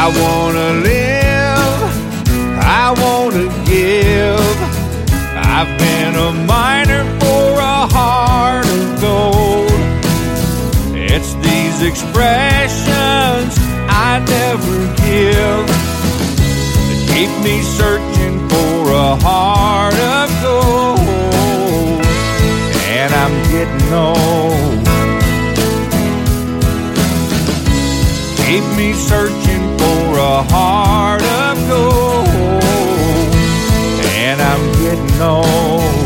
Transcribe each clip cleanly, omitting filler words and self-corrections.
wanna live, I wanna give. I've been a miner for a heart of gold. It's these expressions I never give that keep me searching for a heart of gold. And I'm getting old. Keep me searching for a heart of gold. And I'm getting old.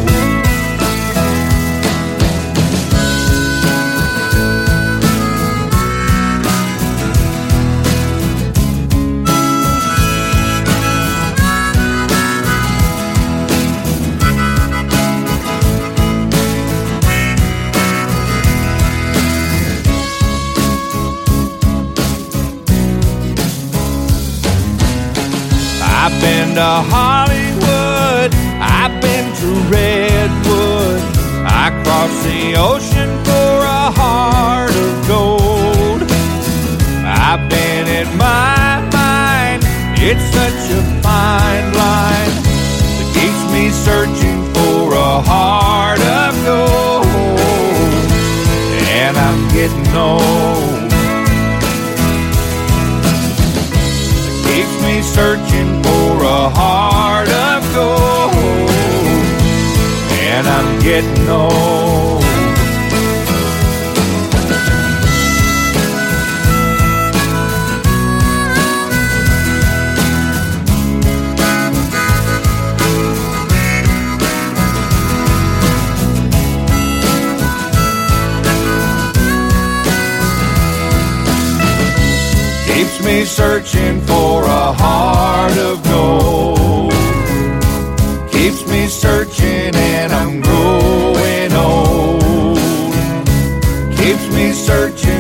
I've been to Hollywood, I've been to Redwood, I crossed the ocean for a heart of gold. I've been in my mind, it's such a fine line that keeps me searching for a heart of gold. And I'm getting old. Keeps me searching for a heart of gold. And I'm getting old. Keeps me searching for a heart of gold. Keeps me searching and I'm growing old. Keeps me searching